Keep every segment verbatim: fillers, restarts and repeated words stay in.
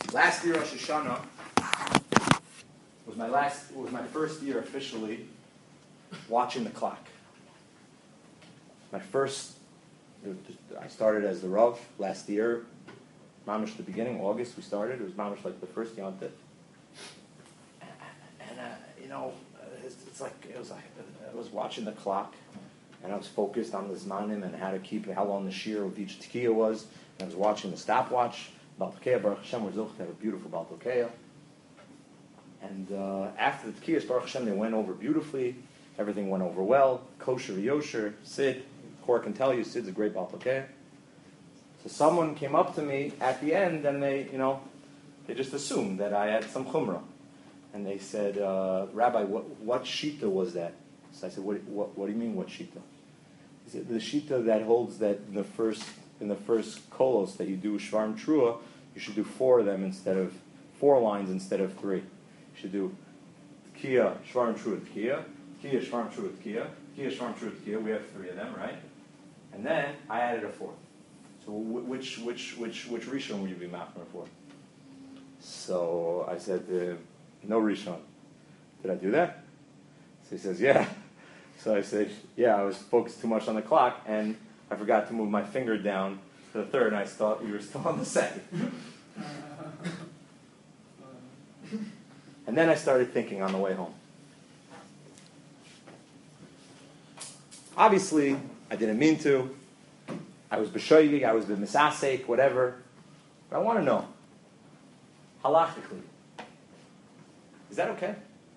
Last year Rosh Hashanah was my last. Was my first year officially watching the clock. My first. I started as the Rav last year. Mamish the beginning, August we started. It was Mamish like the first Yontif. And, and uh, you know, it's, it's like it was like I was watching the clock, and I was focused on the Zmanim and how to keep how long the shear of each Tekiah was. And I was watching the stopwatch. Baltokeya, Baruch Hashem, we're zochet to have a beautiful Baltokeya. And uh, after the Tekiyas, Baruch Hashem, they went over beautifully. Everything went over well. Kosher, Yosher, Sid. Kor can tell you, Sid's a great Baltokeya. So someone came up to me at the end, and they, you know, they just assumed that I had some chumrah. And they said, uh, Rabbi, what, what shita was that? So I said, what, what, what do you mean, what shita? He said, the shita that holds that in the first in the first kolos that you do shvarm trua, you should do four of them instead of four lines instead of three. You should do Tekiah, shvarm trua, Tekiah, Tekiah, shvarm trua, Tekiah, Tekiah, shvarm trua, Tekiah. We have three of them, right? And then I added a fourth. So which which which which rishon would you be mafner for? So I said, uh, no rishon. Did I do that? So he says, yeah. So I said, yeah, I was focused too much on the clock, and I forgot to move my finger down to the third, and I thought you were still on the second. And then I started thinking on the way home. Obviously, I didn't mean to. I was b'shoyig, I was b'misasek, whatever. But I want to know, halachically, is that okay?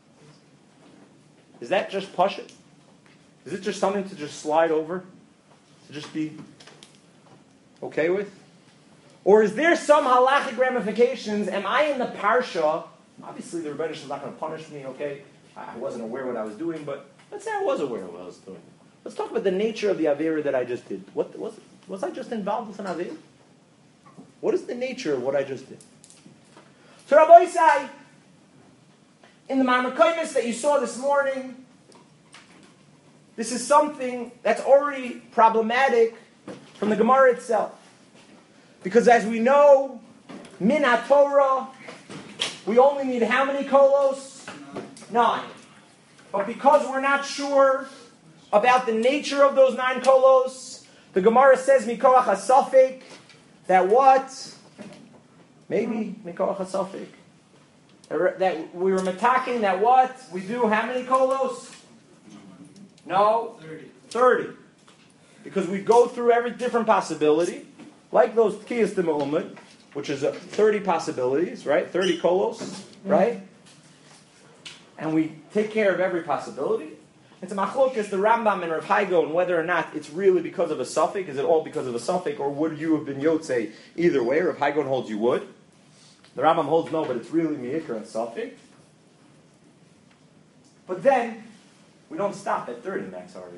Is that just pashut? Is it just something to just slide over? To just be okay with? Or is there some halachic ramifications? Am I in the parsha? Obviously, the Rebbeinu is not going to punish me, okay? I wasn't aware what I was doing, but let's say I was aware of what I was doing. Let's talk about the nature of the Avera that I just did. What was was I just involved with an Avera? What is the nature of what I just did? So Rabbi Isai, in the Ma'amar Koimis that you saw this morning, this is something that's already problematic from the Gemara itself. Because as we know, min HaTorah, we only need how many kolos? Nine. But because we're not sure about the nature of those nine kolos, the Gemara says, Mikoach HaSafek, that what? Maybe, Mikoach HaSafek. That we were mataking that what? We do how many kolos? No? thirty. thirty. Because we go through every different possibility, like those Tkiyas de Me'umad, which is a thirty possibilities, right? thirty kolos, right? And we take care of every possibility. It's a machlokas, the Rambam and Rav Haigo, and whether or not it's really because of a suffix, is it all because of a suffix, or would you have been Yotzei either way? Rav Haigo holds you would. The Rambam holds no, but it's really Meikar and suffix. But then, we don't stop at thirty, Max Harvey.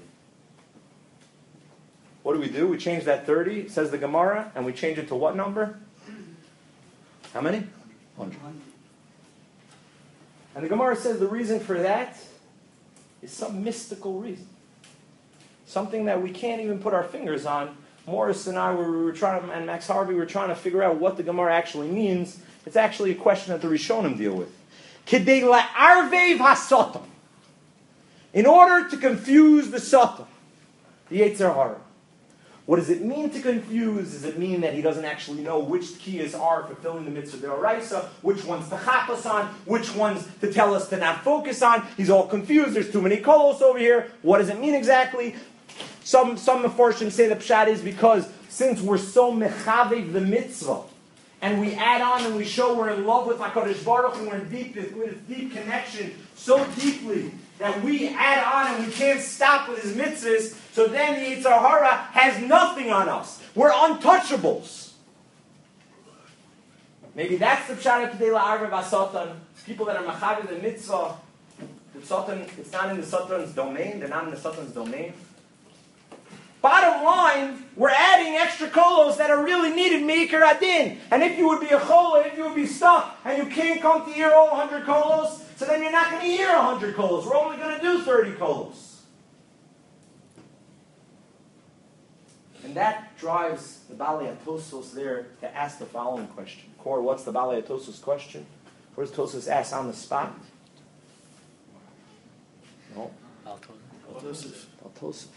What do we do? We change that thirty, says the Gemara, and we change it to what number? How many? one hundred. And the Gemara says the reason for that is some mystical reason. Something that we can't even put our fingers on. Morris and I, were, we were trying to, and Max Harvey were trying to figure out what the Gemara actually means. It's actually a question that the Rishonim deal with. Kedei la'arvev hasotam. In order to confuse the Satan, the Yetzer Hara. What does it mean to confuse? Does it mean that he doesn't actually know which tkiyas are fulfilling the mitzvah d'oraisa, which ones to chapas on, which ones to tell us to not focus on? He's all confused. There's too many kolos over here. What does it mean exactly? Some some meforshim say the pshat is because since we're so mechavev the mitzvah, and we add on and we show we're in love with HaKadosh Baruch Hu, we're in deep, with a deep connection so deeply that we add on and we can't stop with his mitzvahs, so then the Yetzer Hara has nothing on us. We're untouchables. Maybe that's the pshat of Kedei la'arvev haSatan. People that are mechavev the mitzvah, the Satan, it's not in the Satan's domain, they're not in the Satan's domain. Bottom line, we're adding extra kolos that are really needed meikar adin. And if you would be a chola, if you would be stuck, and you can't come to hear all one hundred kolos, so then you're not going to hear one hundred kolos. We're only going to do thirty kolos. And that drives the Balei HaTosfos there to ask the following question. Kor, what's the Balei HaTosfos question? What does Tosfos ask on the spot? No. Baltosif. Baltosif.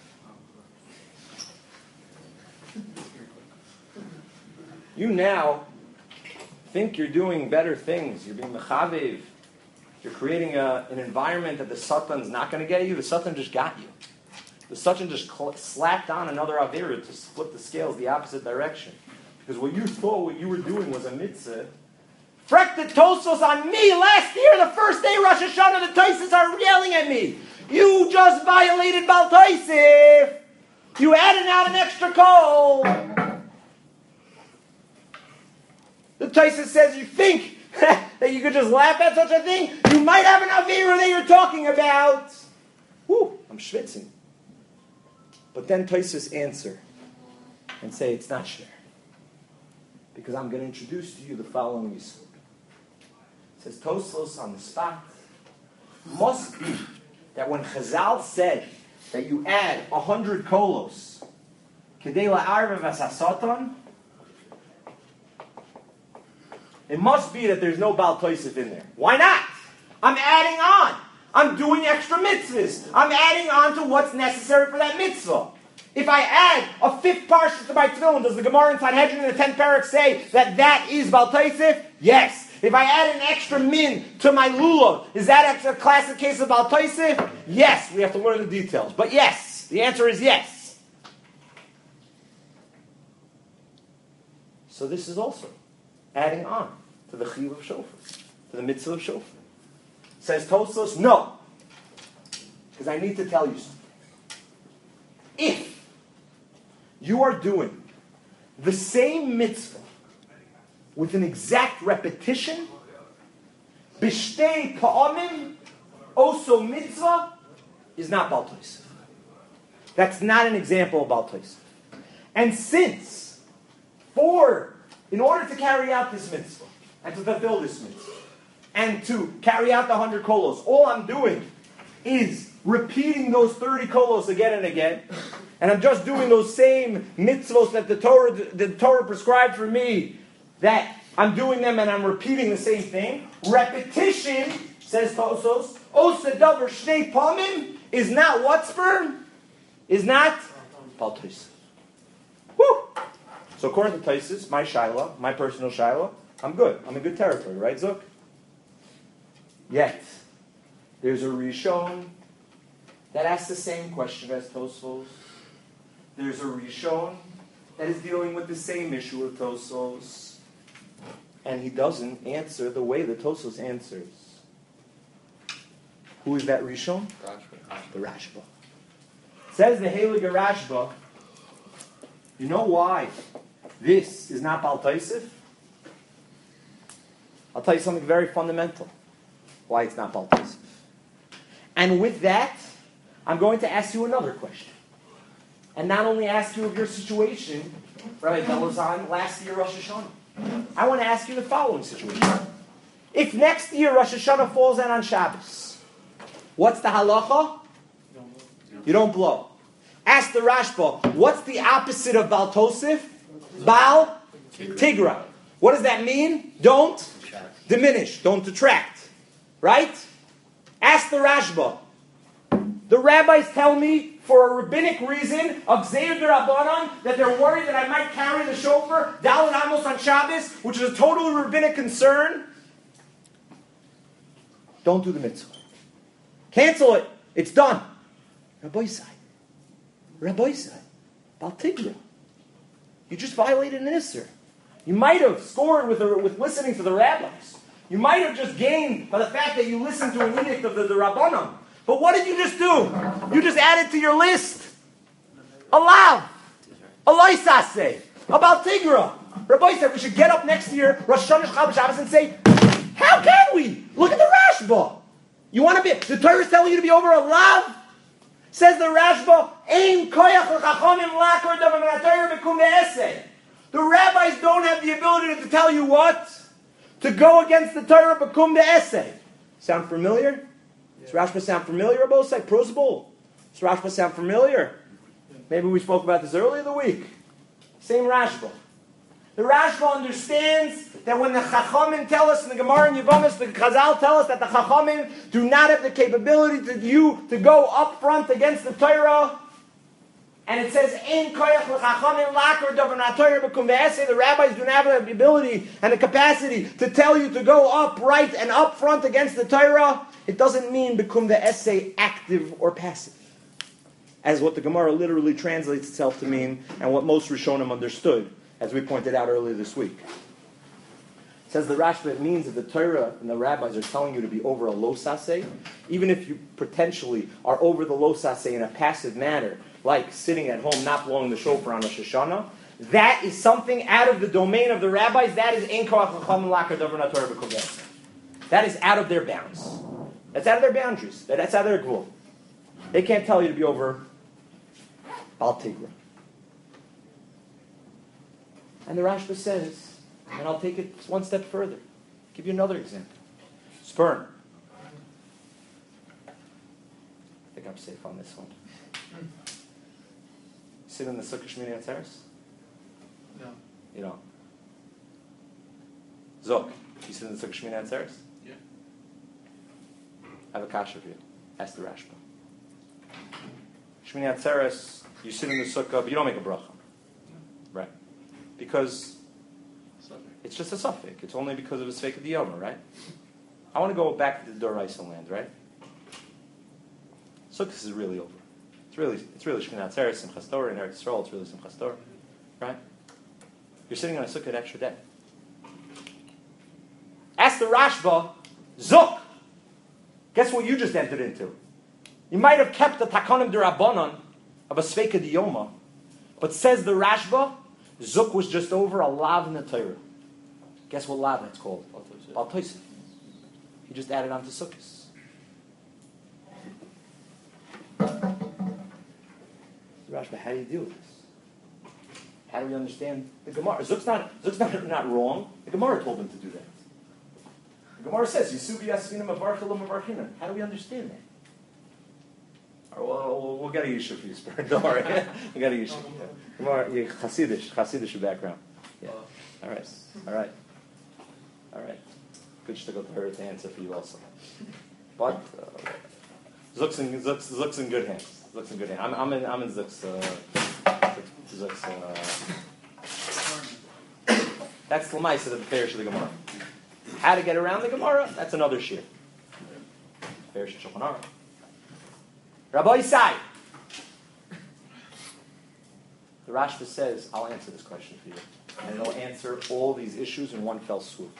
You now think you're doing better things. You're being mechavev. You're creating a, an environment that the Satan's not going to get you. The Satan just got you. The Satan just cl- slapped on another Avera to flip the scales the opposite direction. Because what you thought what you were doing was a mitzvah. Freck the Tosfos on me last year, the first day Rosh Hashanah, the Taisis are yelling at me. You just violated Bal Taisif. You added out an extra call. The Taisis says you think that you could just laugh at such a thing? You might have an Avera that you're talking about. Whew, I'm schwitzing. But then Taisis answer and say it's not shver. Because I'm going to introduce to you the following yisod. It says Tosfos on the spot. Must be that when Chazal said that you add a hundred kolos, kedei la'arvev asasatan, it must be that there's no Baal Tosef in there. Why not? I'm adding on. I'm doing extra mitzvahs. I'm adding on to what's necessary for that mitzvah. If I add a fifth parsha to my tefillin, does the Gemara in Sanhedrin in the tenth parak say that that is Baal Tosef? Yes. If I add an extra min to my lulav, is that a classic case of Baal Tosef? Yes. We have to learn the details. But yes. The answer is yes. So this is also adding on to the chiyuv of shofar, to the mitzvah of shofar. Says Tosfos, no. Because I need to tell you something. If you are doing the same mitzvah with an exact repetition, bishtei pa'amim, also mitzvah, is not Baal Tosef. That's not an example of Baal Tosef. And since, for, in order to carry out this mitzvah, and to fulfill this mitzvah, and to carry out the hundred kolos, all I'm doing is repeating those thirty kolos again and again, and I'm just doing those same mitzvos that the Torah, the Torah prescribed for me, that I'm doing them and I'm repeating the same thing. Repetition, says Tosfos, osa davar shnei pamim, is not what sperm? Is not Baal Tosef. Woo! So according to Taisus, my shaila, my personal shaila, I'm good. I'm in good territory, right, Zook? Yet, there's a Rishon that asks the same question as Tosfos. There's a Rishon that is dealing with the same issue of Tosfos. And he doesn't answer the way that Tosfos answers. Who is that Rishon? Rashba. The Rashba. Says the Heilige Rashba, you know why this is not Baal Tosef? I'll tell you something very fundamental. Why it's not Baal Tosef. And with that, I'm going to ask you another question. And not only ask you of your situation, Rabbi Belazan, last year Rosh Hashanah. I want to ask you the following situation. If next year Rosh Hashanah falls out on Shabbos, what's the halacha? You don't blow. Ask the Rashba, what's the opposite of Baal Tosef? Baal Tigra. What does that mean? Don't diminish. Don't detract. Right? Ask the Rashba. The rabbis tell me, for a rabbinic reason, of Gzeir D'Rabbanan, that they're worried that I might carry the shofar, Dalet Amos on Shabbos, which is a totally rabbinic concern. Don't do the mitzvah. Cancel it. It's done. Rabbi Yisai. Rabbi Yisai. Baal Tigra. You just violated an Isser. You might have scored with, the, with listening to the rabbis. You might have just gained by the fact that you listened to an edict of the, the Rabbanim. But what did you just do? You just added to your list a lav, a loisase, a Baal Tigra. Rabbi said we should get up next year, Rosh Hashanah, Shabbos, Shabbos, and say, how can we? Look at the Rashba. You want to be, the Torah is telling you to be over a lav? Says the Rashba, Ein koyach l'chachamim lakor davar min haTorah b'kum ve'eseh. The rabbis don't have the ability to tell you what? To go against the Torah b'kum ve'eseh. Sound familiar? Does Rashba sound familiar, Abosai? Prosbul. Does Rashba sound familiar? Maybe we spoke about this earlier in the week. Same Rashba. The Rashba understands that when the Chachamim tell us in the Gemara and Yevamis, the Chazal tell us that the Chachamim do not have the capability to you to go up front against the Torah, and it says, "Ein koyach l'chachamim lakor davar na'Torah b'kum ve'esei." The rabbis do not have the ability and the capacity to tell you to go upright and up front against the Torah. It doesn't mean b'kum ve'esei active or passive, as what the Gemara literally translates itself to mean, and what most Rishonim understood, as we pointed out earlier this week. It says the Rashba, it means that the Torah and the rabbis are telling you to be over a lo saseh, even if you potentially are over the lo saseh in a passive manner, like sitting at home not blowing the shofar on Rosh Hashanah. That is something out of the domain of the rabbis. That is ein koach l'chachamim lakor davar na'Torah b'kum ve'esei. That is out of their bounds. That's out of their boundaries. That's out of their gvul. They can't tell you to be over Bal Tigra. And the Rashba says, and I'll take it one step further. I'll give you another example. Sperm. I think I'm safe on this one. Sit in the Sukkah Shmini Atzeres? No. You don't. Zok, you sit in the Sukkah Shmini Atzeres? Yeah. I have a kasha for you. Ask the Rashba. Shmini Atzeres, you sit in the Sukkah, but you don't make a bracha. Right. Because it's just a suffix. It's only because of a Sveika Diyoma, right? I want to go back to the Doraisa land, right? Sukkot is really over. It's really, it's really Shemini Atzeres, Simchas Torah, in Eretz Yisrael, it's really Simchas Torah, right? You're sitting on a Sukkot extra day. Ask the Rashba, Zuk! Guess what you just entered into? You might have kept the Takanim D'Rabbanan of a Sveika Diyoma, but says the Rashba, Zuk was just over a lav in the Torah. Guess what lav it's called? Bal Tosef. He just added on to Sukkos. Rashba, how do you deal with this? How do we understand the Gemara? Zuk's not, Zuk's not, not wrong. The Gemara told him to do that. The Gemara says, Yisubi Yasvina Mavarcha Lo Mavarchina. How do we understand that? All right, well, we'll, we'll get a Yishuv for you, Spirit. Don't worry. We got a Yishuv. Gemara, yeah, Hasidish, Hasidish background. Yeah. All right. All right. All right. Good shtickle to her to answer for you also. But uh, Zuk's in Zuk's, Zuk's in good hands. Zuk's in good hands. I'm, I'm in I'm in Zuk's. Uh, Zuk's uh, that's the mice of the Farish of the Gemara. How to get around the Gemara? That's another shir. Farish of Shulchan Aruch. Rabbi Isai. The Rashba says, I'll answer this question for you. And it'll answer all these issues in one fell swoop.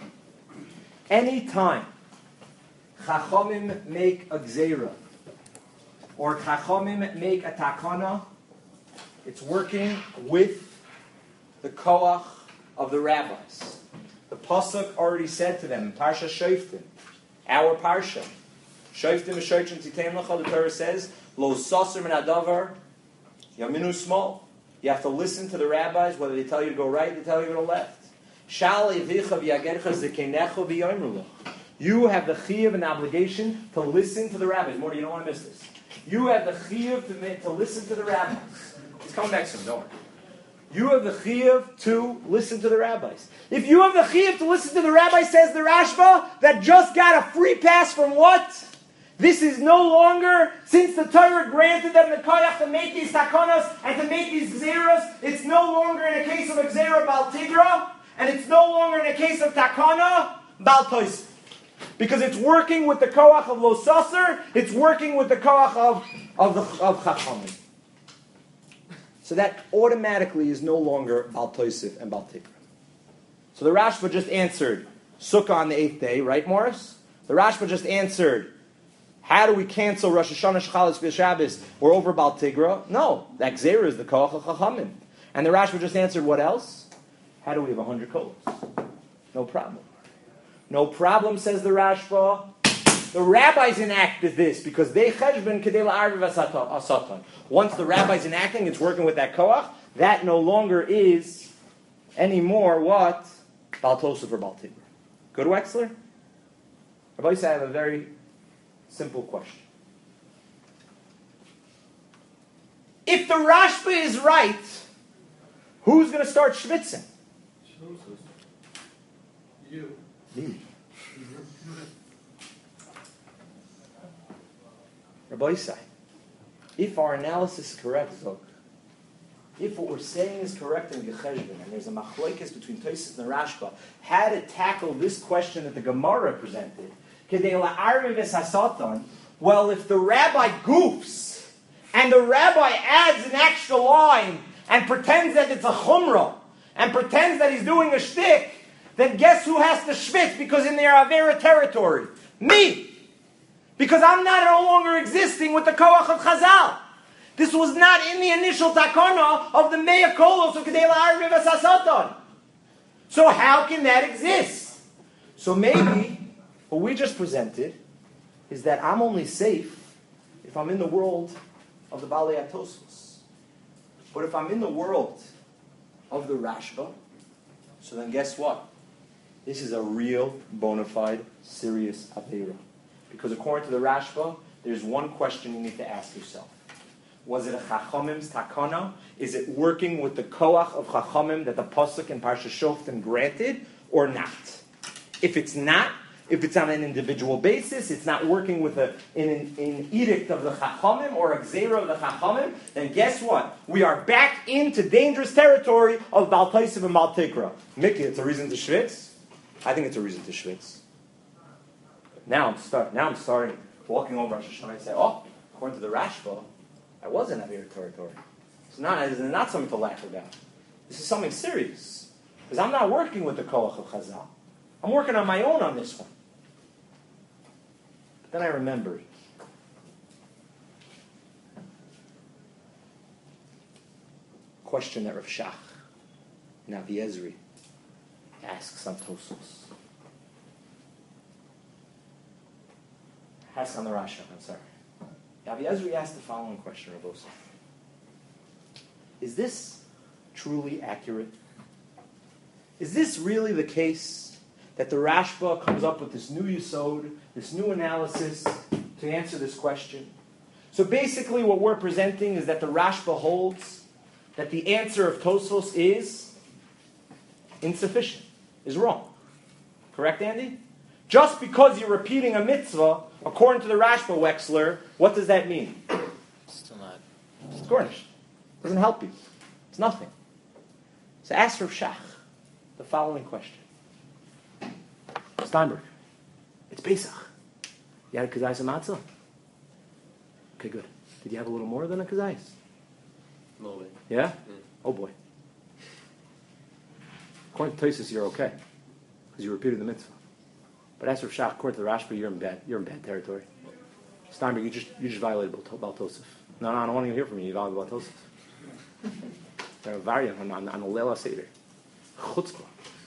Anytime Chachamim make a gzeira, or Chachamim make a takana, it's working with the koach of the rabbis. The pasuk already said to them in Parsha Shoftim, our Parsha, Shoftim v'shoichin titein lecha, the Torah says, Lo saser min hadavar yaminu small. You have to listen to the rabbis, whether they tell you to go right, they tell you to go left. Shal evicha v'yagercha zekenecha v'yomer lech. You have the chiyuv and obligation to listen to the rabbis. Morty, you don't want to miss this. You have the chiyuv to, to listen to the rabbis. He's coming back soon, don't worry. You have the chiyuv to listen to the rabbis. If you have the chiyuv to listen to the rabbis, says the Rashba, that just got a free pass from what? This is no longer, since the Torah granted them the koyach to make these takonos and to make these gzeros, it's no longer in a case of a gzera bal tigra, and it's no longer in a case of takana bal tois. Because it's working with the koach of lo saser, it's working with the koach of, of the of chachamim. So that automatically is no longer bal toisif and bal tigra. So the Rashba just answered Sukkah on the eighth day, right, Morris? The Rashba just answered, how do we cancel Rosh Hashanah, Shachalis, V'Shabbos? We're over Bal Tigra. No, that Gzeira is the Koach of Chachamim. And the Rashba just answered, what else? How do we have a hundred kolos? No problem. No problem, says the Rashba. The rabbis enacted this because they cheshbon kedei la'arviv asatan. Once the rabbis enacting, it's working with that Koach. That no longer is anymore what? Bal Tosef or Bal Tigra. Good, Wexler? Rabbi said, I have a very simple question. If the Rashba is right, Who's going to start schwitzing? You. Me. Rabbi Isai, if our analysis is correct, Zok, if what we're saying is correct in Gecheshbon, and there's a machlokes between Tosfos and Rashba, how to tackle this question that the Gemara presented, Kedei la'arviv es hasatan, well, if the rabbi goofs, and the rabbi adds an extra line, and pretends that it's a chumrah, and pretends that he's doing a shtick, then guess who has to schwitz because in their Avera territory? Me! Because I'm not no longer existing with the koach of Chazal. This was not in the initial takana of the Mea Kolos of Kedei la'arviv es hasatan. So how can that exist? So maybe what we just presented is that I'm only safe if I'm in the world of the Balei HaTosfos. But if I'm in the world of the Rashba, so then guess what? This is a real, bona fide, serious Aveira. Because according to the Rashba, there's one question you need to ask yourself. Was it a Chachamim's takana? Is it working with the koach of Chachamim that the Pasuk in Parsha Shoftim granted, or not? If it's not, if it's on an individual basis, it's not working with a, in an, an edict of the Chachamim or a Gzeira of the Chachamim, then guess what? We are back into dangerous territory of Baal Taisiv and Baal Tikra. Mickey, it's a reason to schwitz? I think it's a reason to schwitz. Now I'm start. Now I'm starting walking over Rosh Hashanah and say, "Oh, according to the Rashba, I was in Avir territory. It's not. It's not something to laugh about. This is something serious because I'm not working with the Koach of Chazal. I'm working on my own on this one." But then I remembered. Question that Rav Shach, Navi Ezri, asks on Tosfos. Asks on the Rasha, I'm sorry. Navi Ezri asked the following question, Rav Osef. Is this truly accurate? Is this really the case that the Rashba comes up with this new yesod, this new analysis to answer this question? So basically what we're presenting is that the Rashba holds that the answer of Tosfos is insufficient, is wrong. Correct, Andy? Just because you're repeating a mitzvah, according to the Rashba Wexler, what does that mean? Still not. It's garnish. Doesn't help you. It's nothing. So ask Rav Shach the following question. Steinberg, it's Pesach. You had a kazayis and matzah? Okay, good. Did you have a little more than a kazayis? A little bit. Yeah? Mm. Oh boy. According to Tosfos, you're okay. Because you repeated the mitzvah. But as for Shach, according to the Rashba, you're in bad. You're in bad territory. Steinberg, you just you just violated Baal Tosef. No, no, I don't want to hear from you. You violated Baal Tosef. There are variant on on on a Leila Seder. Chutzpah.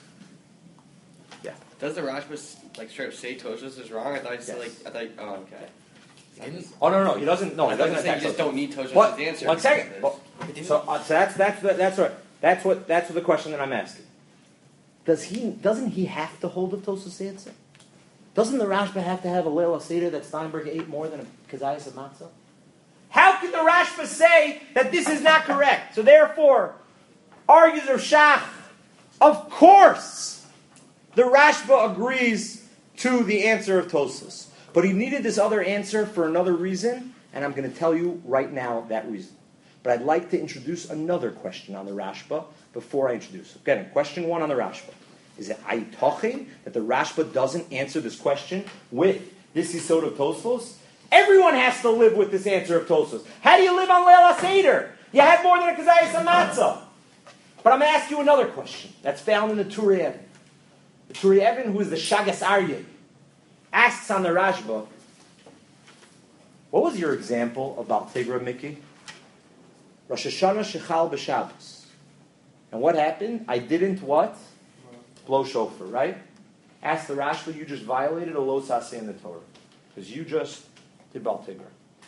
Yeah. Does the Rashba like straight up say Tosfos is wrong? I thought he said Yes. like I thought. Oh, okay. He didn't? Oh no, no, he doesn't. No, I he thought doesn't you said attack you just Tosef. don't need Tosfos' What? answer. One second. because Well, of this. so, uh, so that's that's the, that's what that's what that's what the question that I'm asking. Does he doesn't he have to hold the Tosfos answer? Doesn't the Rashba have to have a Leila Seder that Steinberg ate more than a kazayas of matzah? How can the Rashba say that this is not correct? So therefore, argues Rav Shach, of course, the Rashba agrees to the answer of Tosfos. But he needed this other answer for another reason, and I'm going to tell you right now that reason. But I'd like to introduce another question on the Rashba before I introduce it. Again, question one on the Rashba. Is it ayitochin that the Rashba doesn't answer this question with this yisod of Tosfos? Everyone has to live with this answer of Tosfos. How do you live on Leila Seder? You have more than a kazayas and matzah. But I'm going to ask you another question that's found in the Turei Even. The Turei Even, who is the Shagas Aryeh, asks on the Rashba, what was your example of Baal Tigra, Mickey? Rosh Hashanah Shechal B'Shabbos. And what happened? I didn't what? Blow shofar, right? Ask the Rashba, you just violated a lo saseh in the Torah. Because you just did Baal Tigra. Can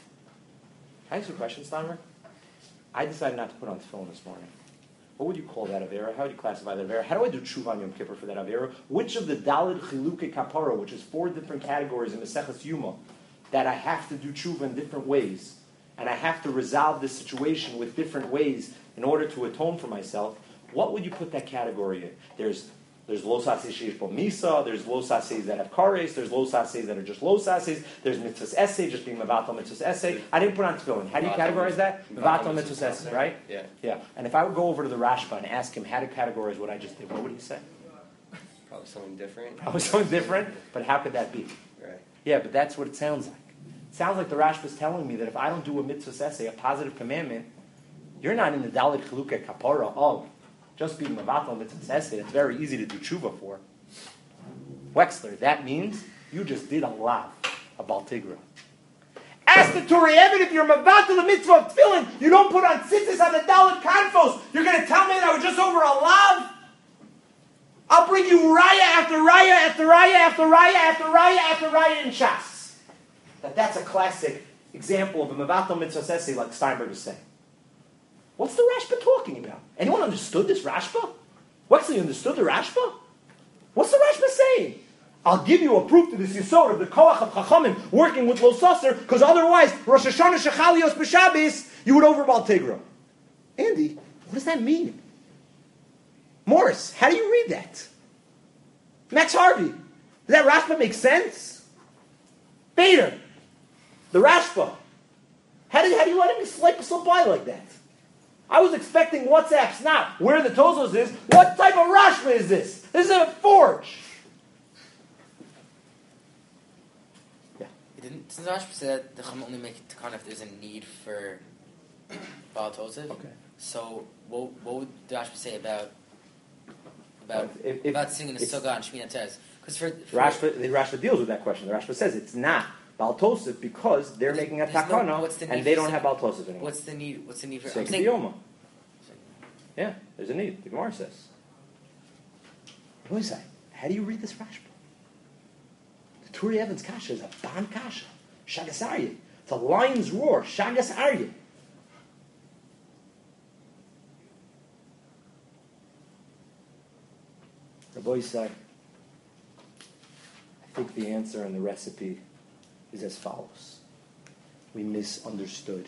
I ask you a question, Steinberg? I decided not to put on tefillin this morning. What would you call that Avera? How would you classify that Avera? How do I do tshuva on Yom Kippur for that Avera? Which of the Daled Chiluke Kapara, which is four different categories in Maseches Yuma, that I have to do tshuva in different ways, and I have to resolve this situation with different ways in order to atone for myself, what would you put that category in? There's there's lo sases sheish bo misa, there's lo sases that have kares, there's lo sases that are just lo sases, there's mitzvahs essay, just being mevatel mitzvahs essay. I didn't put on tefillin. How do you categorize that? Mevatel mitzvahs essay, right? Yeah. Yeah. And if I would go over to the Rashba and ask him how to categorize what I just did, what would he say? Probably something different. Probably something different, but how could that be? Right. Yeah, but that's what it sounds like. It sounds like the Rashba is telling me that if I don't do a mitzvah essay, a positive commandment, you're not in the Dalit Chalukah Kapara of just being mevatel mitzvah essay. It's very easy to do tshuva for. Wexler, that means you just did a lav, a baltigra. Ask the Torah Evid if you're mevatel the mitzvah of tefillin, you don't put on tzitzis on the Dalit Kanfos. You're going to tell me that I was just over a lav? I'll bring you raya after raya after raya after raya after raya after raya in Shas. That that's a classic example of a mevatel mitzvah essay like Steinberg is saying. What's the Rashba talking about? Anyone understood this Rashba? Wexley understood the Rashba? What's the Rashba saying? I'll give you a proof to this yisod of the koach of Chachamim working with Lo Sasser, because otherwise, Rosh Hashanah Shechalios B'Shabes, you would over Baltigra. Andy, what does that mean? Morris, how do you read that? Max Harvey, does that Rashba make sense? Bader, the Rashba. How do, how do you let him slip, slip by like that? I was expecting WhatsApp snap. Where the Tozos is, what type of Rashba is this? This is a forge. Yeah. Didn't didn't Rashba say that the Chum only make it to if there's a need for Baal Tosef? Okay. So what what would the Rashba say about about if, if, about singing the Sukkah and Shmina Tez? Because for, for Rashba, the Rashba deals with that question. The Rashba says it's not Baal Tosef because they're making a there's no- takana what's the need and they for don't have singing? Baal Tosef anymore. What's the need? What's the need for? I'm Sek saying- biyoma. Yeah, there's a need. The Gemara says. What do you say? How do you read this Rashba? The Turi Evans Kasha is a Ban Kasha. Shagas Aryeh. It's a lion's roar. Shagas Aryeh. Rabbi Yisai, I think the answer and the recipe is as follows. We misunderstood.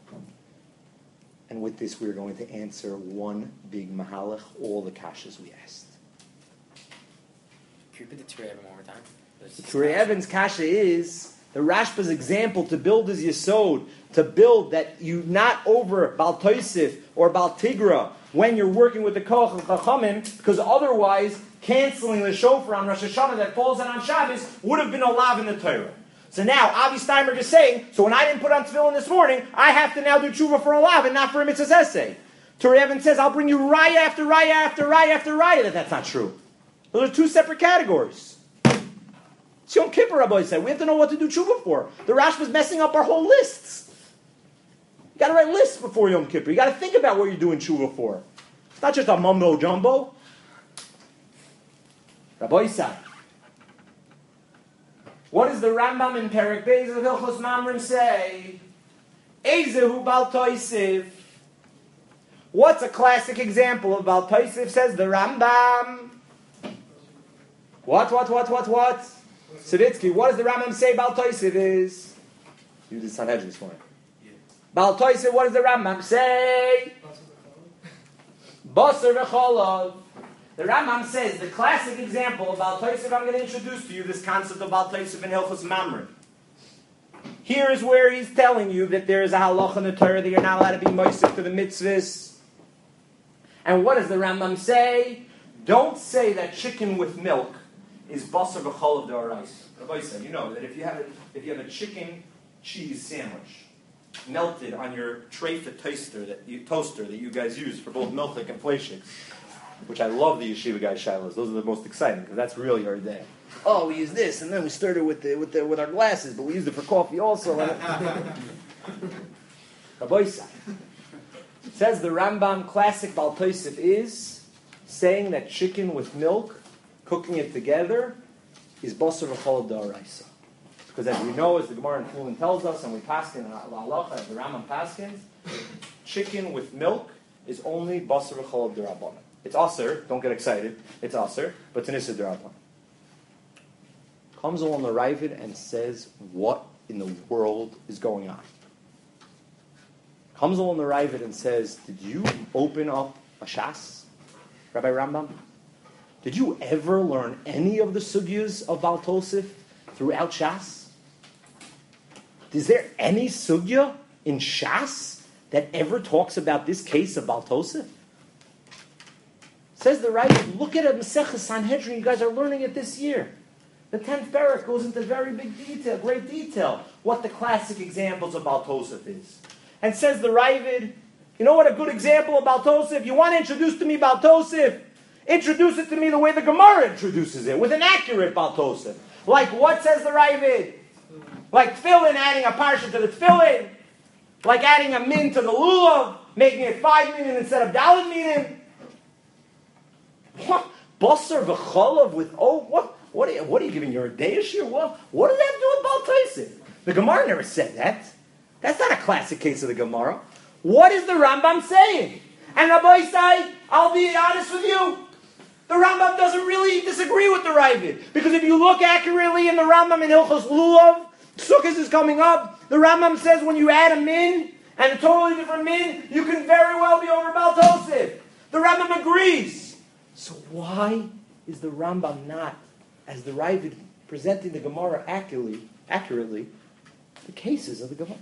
And with this, we're going to answer one big mahalach, all the kashas we asked. Can you repeat the Torah one more time? The Turei Evans kasha is the Rashba's example to build his yesod, to build that you not over Bal Tosef or Bal Tigra when you're working with the Koach of Chachamim, because otherwise canceling the shofar on Rosh Hashanah that falls on Shabbos would have been a lav in the Torah. So now, Avi Steinberg is saying, so when I didn't put on tefillin this morning, I have to now do tshuva for a lav and not for a mitzvah essay. Turei Evans says, I'll bring you raya after raya after raya after raya that that's not true. Those are two separate categories. It's Yom Kippur, Rabbi said. We have to know what to do tshuva for. The Rashba's messing up our whole lists. You got to write lists before Yom Kippur. You got to think about what you're doing tshuva for. It's not just a mumbo jumbo. Rabbi said, what does the Rambam in Perek Beis of Hilchos Mamrim say? Ezehu Bal Tosef. What's a classic example of Bal Tosef? Says the Rambam. What, what, what, what, what? Savitsky, what does the Rambam say Bal Tosef is? You did Sanhedrin this morning. Yeah. Bal Tosef, what does the Rambam say? Basar v'cholav. The Rambam says the classic example of Bal Tosef I'm going to introduce to you, this concept of Bal Tosef in Hilchos Mamrim. Here is where he's telling you that there is a halacha in the Torah that you're not allowed to be moisef to the mitzvahs. And what does the Rambam say? Don't say that chicken with milk is basar v'cholav d'oraisa. Rabbi said, you know that if you have a, if you have a chicken cheese sandwich melted on your treifa toaster that you toaster that you guys use for both milchik and fleishik, which I love the yeshiva guys shilas. Those are the most exciting because that's really our day. Oh, we use this and then we stirred it with the, with the, with our glasses, but we used it for coffee also. Rabbi said, says the Rambam classic Bal Tosef is saying that chicken with milk, cooking it together, is basar v'cholav d'oraisa. Because as we know, as the Gemara in Fulin tells us, and we paskin in the halacha, as the Rambam paskins, chicken with milk is only basar v'cholav d'rabbanan. It's aser, don't get excited, it's aser, but it's an issa d'rabbanan. Comes along the Ravid and says, what in the world is going on? Comes along the Ravid and says, did you open up a shas? Rabbi Rambam, did you ever learn any of the sugyas of Baal Tosef throughout Shas? Is there any sugya in Shas that ever talks about this case of Baal Tosef? Says the writer, look at it, Masechah Sanhedrin, you guys are learning it this year. The tenth parak goes into very big detail, great detail, what the classic examples of Baal Tosef is. And says the Ravid, you know what a good example of Baal Tosef? You want to introduce to me Baal Tosef? Introduce it to me the way the Gemara introduces it, with an accurate Baal Tosef. Like what says the Ravid? Like tefillin, adding a parsha to the tefillin. Like adding a min to the lulav, making it five min instead of daled min. What? Basar v'cholav with, oh, what? What are you, what are you giving? Your day here? What, what does that have to do with Baal Tosef? The Gemara never said that. That's not a classic case of the Gemara. What is the Rambam saying? And Rabbi Isai, I'll be honest with you, the Rambam doesn't really disagree with the Ravid. Because if you look accurately in the Rambam in Hilchos Lulav, Sukkot is coming up, the Rambam says when you add a min, and a totally different min, you can very well be over Baal Tosef. The Rambam agrees. So why is the Rambam not, as the Ravid presenting the Gemara accurately, accurately, the cases of the Gemara?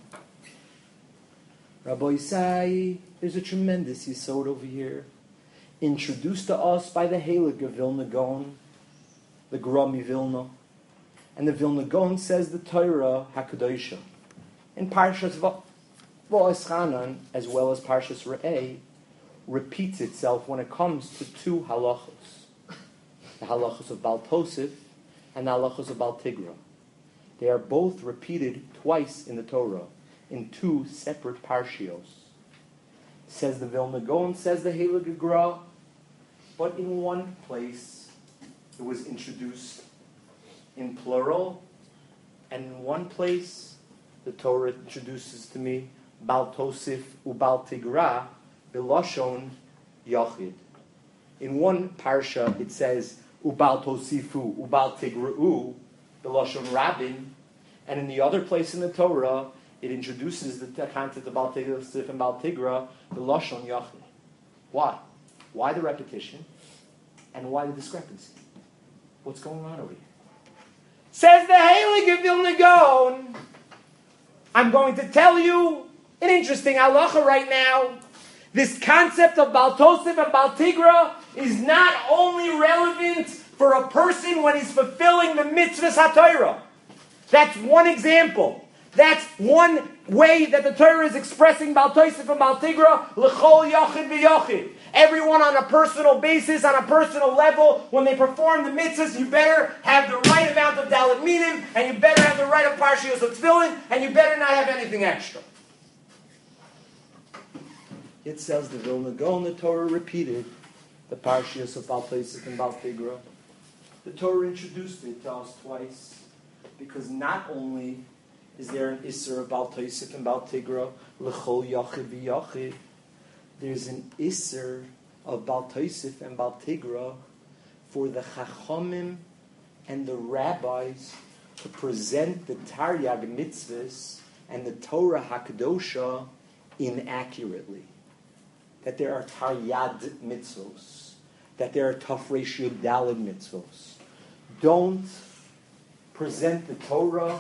Rabbi Isai, there's a tremendous yisod over here, introduced to us by the Helig of Vilna Gaon, the Grami Vilna. And the Vilna Gaon says the Torah HaKadosha. In Parshas Va'es Chanan, as well as Parshas Re'eh, repeats itself when it comes to two halachos. The halachos of Baal Tosef and the halachos of Baal Tigra. They are both repeated twice in the Torah, in two separate parshios. Says the Vilna Gaon, says the Heilige Gra, but in one place it was introduced in plural, and in one place the Torah introduces to me Baal Tosef uBaal Tigra B'Lashon Yachid. In one parsha it says uBaal Tosifu uBaal Tigra'u B'Lashon Rabin, and in the other place in the Torah it introduces the concept of Baal Tosef and Baal Tigra B'Lashon Yachid. Why? Why the repetition? And why the discrepancy? What's going on over here? Says the Heilige Vilna Gaon, I'm going to tell you an interesting halacha right now. This concept of Baal Tosef and Baal Tigra is not only relevant for a person when he's fulfilling the mitzvahs HaTorah. That's one example. That's one way that the Torah is expressing Baal Tosef and Baal Tigra, l'chol yachid v'yachid. Everyone on a personal basis, on a personal level, when they perform the mitzvahs, you better have the right amount of dalet minim, and you better have the right of parshios of tefillin, and you better not have anything extra. It says the Vilna Gaon, the Torah repeated the parshios of Baal Tosef and Baal Tigra. The Torah introduced it to us twice, because not only is there an Isser of Baal Tosef and Baal Tigra, l'chol yachid v'yachid, there's an Isser of Baal Tosef and Baal Tigra for the Chachamim and the rabbis to present the Taryag mitzvahs and the Torah HaKadosha inaccurately. That there are Taryad mitzvahs, that there are Taf Resh Yud Daled mitzvahs. Don't present the Torah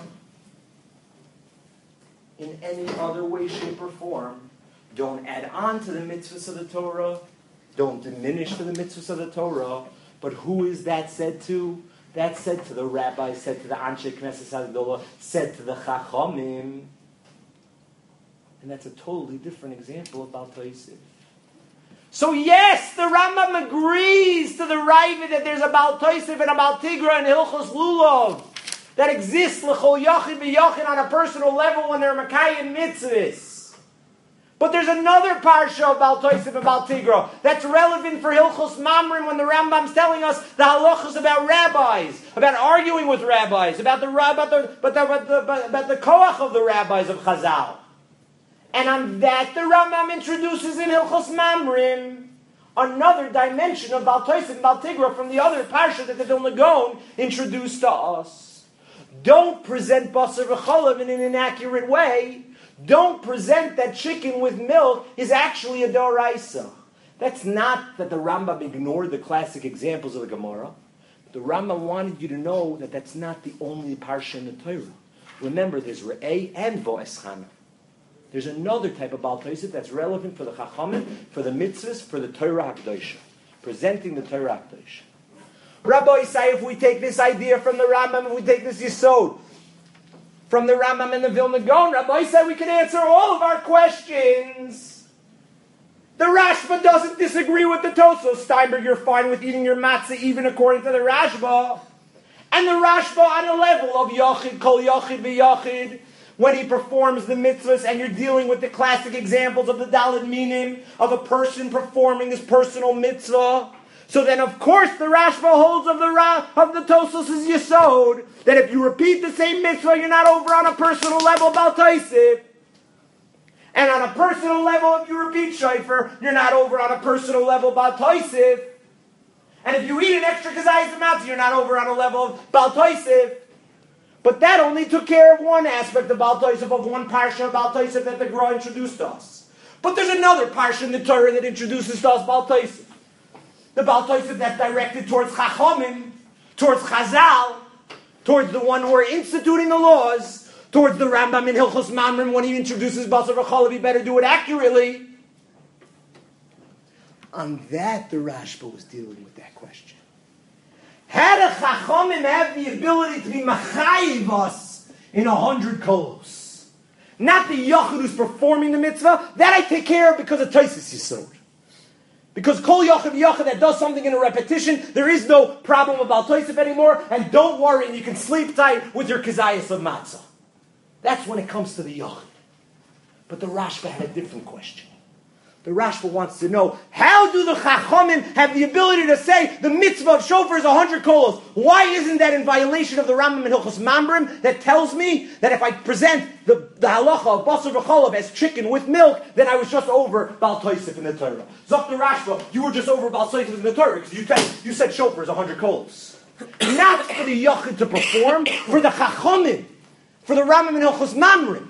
in any other way, shape, or form. Don't add on to the mitzvahs of the Torah. Don't diminish to the mitzvahs of the Torah. But who is that said to? That's said to the rabbi, said to the Anshe Knesset Hagdolah, said to the Chachamim. And that's a totally different example of Baal Tosef. So yes, the Rambam agrees to the Ravid that there's a Baal Tosef and a Baal Tigra and Hilchos Lulav that exists l'chol yachid v'yachid on a personal level when they're Makayim mitzvahs. But there's another parsha of Baal Tosef and Baal Tigra that's relevant for Hilchos Mamrim when the Rambam's telling us the halachas about rabbis, about arguing with rabbis, about the about the about the, about the, about the koach of the rabbis of Chazal. And on that the Rambam introduces in Hilchos Mamrim another dimension of Baal Tosef and Baal Tigra from the other parsha that the Vilna Gaon introduced to us. Don't present basar v'cholav in an inaccurate way. Don't present that chicken with milk is actually a doraisa. That's not that the Rambam ignored the classic examples of the Gemara. The Rambam wanted you to know that that's not the only parsha in the Torah. Remember, there's Re'eh and Vo'eschana. There's another type of Baal Tosef that's relevant for the Chachamim, for the mitzvahs, for the Torah HaKadosh, presenting the Torah HaKadosh. Rabbi say if we take this idea from the Rambam, if we take this Yisod from the Rambam and the Vilna Gaon, Rabbi said we can answer all of our questions. The Rashba doesn't disagree with the Tosfos. Steinberg, you're fine with eating your matzah even according to the Rashba. And the Rashba on a level of Yachid, Kol Yachid V'Yachid, when he performs the mitzvahs, and you're dealing with the classic examples of the Daled Minim, of a person performing his personal mitzvah. So then, of course, the Rashba holds of the Ra, of the Tosfos is Yesod, that if you repeat the same mitzvah, you're not over on a personal level about Tosef. And on a personal level, if you repeat Shofar, you're not over on a personal level about Tosef. And if you eat an extra kazayis amount, you're not over on a level of Baal Tosef. But that only took care of one aspect of Baal Tosef, of one parsha of Baal Tosef that the Gra introduced to us. But there's another parsha in the Torah that introduces to us Baal Tosef. The Baal Tosef that's directed towards Chachamim, towards Chazal, towards the one who are instituting the laws, towards the Rambam in Hilchos Mamrim when he introduces Basar V'Chalav, he better do it accurately. On that, the Rashba was dealing with that question. Had a Chachamim have the ability to be machayiv us in a hundred kolos? Not the Yachid who's performing the mitzvah, that I take care of because of Taisis Yisod. Because Kol Yachid Yachid that does something in a repetition, there is no problem about Tosef anymore, and don't worry, you can sleep tight with your kazayas of matzah. That's when it comes to the Yachid. But the Rashba had a different question. The Rashba wants to know, how do the Chachamim have the ability to say the mitzvah of shofar is a hundred kolos? Why isn't that in violation of the Rambam in Hilchos Mamrim that tells me that if I present the, the halacha of Basar V'Chalav as chicken with milk, then I was just over Baal Tosef in the Torah? Zok the Rashba, you were just over Baal Tosef in the Torah because you said, you said shofar is a hundred kolos. Not for the Yachid to perform, for the Chachamim, for the Rambam in Hilchos Mamrim.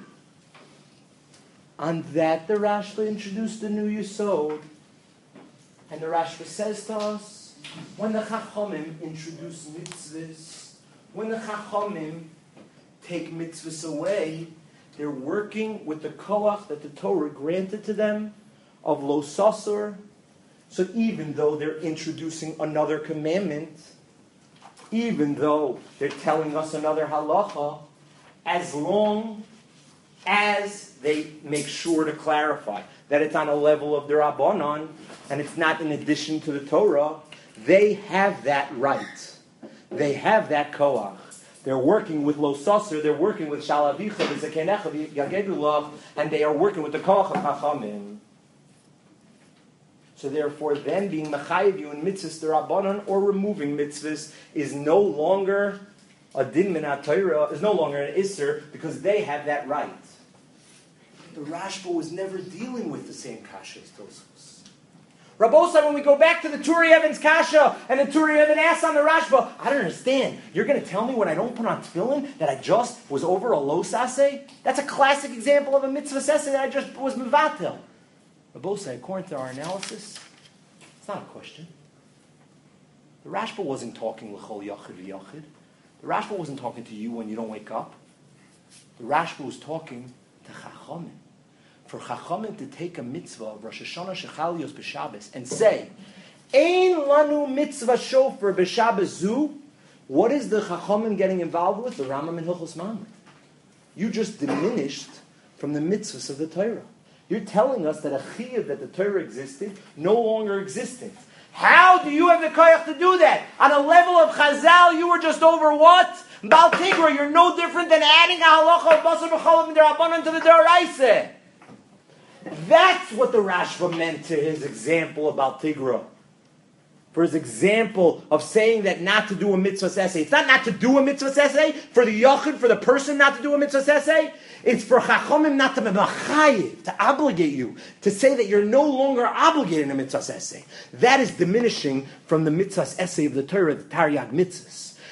On that, the Rashba introduced the new Yisod. And the Rashba says to us, when the Chachamim introduce mitzvahs, when the Chachamim take mitzvahs away, they're working with the koach that the Torah granted to them of lo sasur. So even though they're introducing another commandment, even though they're telling us another halacha, as long as they make sure to clarify that it's on a level of the Rabbanon, and it's not in addition to the Torah, they have that right. They have that koach. They're working with Lo Sasser, they're working with Shalavicha, V'Zekenecha, V'Yagedulav, and they are working with the koach of Chachamim. So therefore, then being mechayiv you in mitzvahs the Rabbanon or removing mitzvahs is no longer a din min ha-Torah, is no longer an isser, because they have that right. The Rashba was never dealing with the same kasha as Tosfos. Rabbosai, when we go back to the Turi Evan's kasha, and the Turi Evan asks on the Rashba, I don't understand. You're going to tell me when I don't put on tefillin that I just was over a lo saseh? That's a classic example of a mitzvah saseh that I just was mevatel. Rabbosai, according to our analysis, it's not a question. The Rashba wasn't talking l'chol yachid v'yachid. The Rashba wasn't talking to you when you don't wake up. The Rashba was talking to Chachamim. For Chachamim to take a mitzvah of Rosh Hashanah Shechalios b'Shabbos and say, Ein lanu mitzvah shofar b'Shabbos zu, what is the Chachamim getting involved with? The Rambam in Hilchos Mamrim. You just diminished from the mitzvahs of the Torah. You're telling us that a chiyuv that the Torah existed no longer existed. How do you have the koyach to do that? On a level of Chazal, you were just over what? Baal Tigra, you're no different than adding a halacha of Basar V'Chalav D'Rabbanan to the D'Oraisa. That's what the Rashba meant to his example about Tigra. For his example of saying that not to do a mitzvah essay. It's not not to do a mitzvah essay for the yachid, for the person not to do a mitzvah essay. It's for Chachamim not to be machayiv, to obligate you, to say that you're no longer obligated in a mitzvah essay. That is diminishing from the mitzvah essay of the Torah, the Taryag mitzvahs.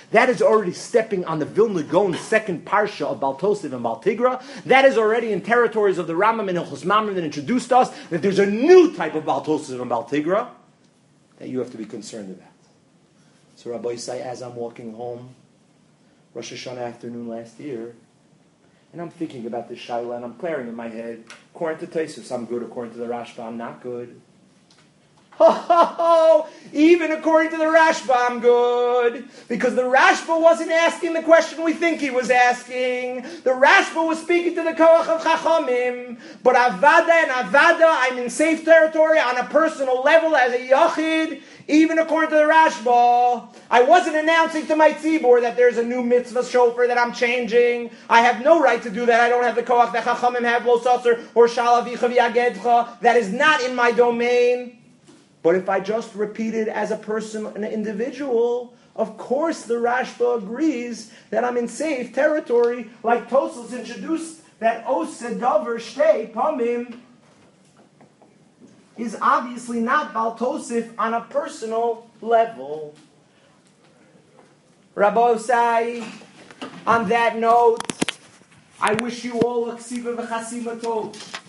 that is already stepping on the Vilna Gaon's second parsha of Baltosiv and Baltigra. That is already in territories of the Rambam and Hilchos Mamre that introduced us that there's a new type of Baltosiv and Baltigra that you have to be concerned about. So Rabbi Yisai, as I'm walking home, Rosh Hashanah afternoon last year, and I'm thinking about this Shaila, and I'm clearing in my head, according to Tosfos, I'm good, according to the Rashba, I'm not good. Ho, ho, ho! Even according to the Rashba, I'm good. Because the Rashba wasn't asking the question we think he was asking. The Rashba was speaking to the Koach of Chachamim. But Avada and Avada, I'm in safe territory on a personal level as a Yachid. Even according to the Rashba, I wasn't announcing to my tzibur that there's a new mitzvah shofar that I'm changing. I have no right to do that. I don't have the koach that Chachamim have, lo satzer, or shalavicha v'yagedcha. That is not in my domain. But if I just repeat it as a person, an individual, of course the Rashba agrees that I'm in safe territory, like Tosfos introduced that Oseh Davar Shtei Pamim is obviously not Baltosif on a personal level. Rabbi Osai, on that note, I wish you all a ksiva v'chasima tov.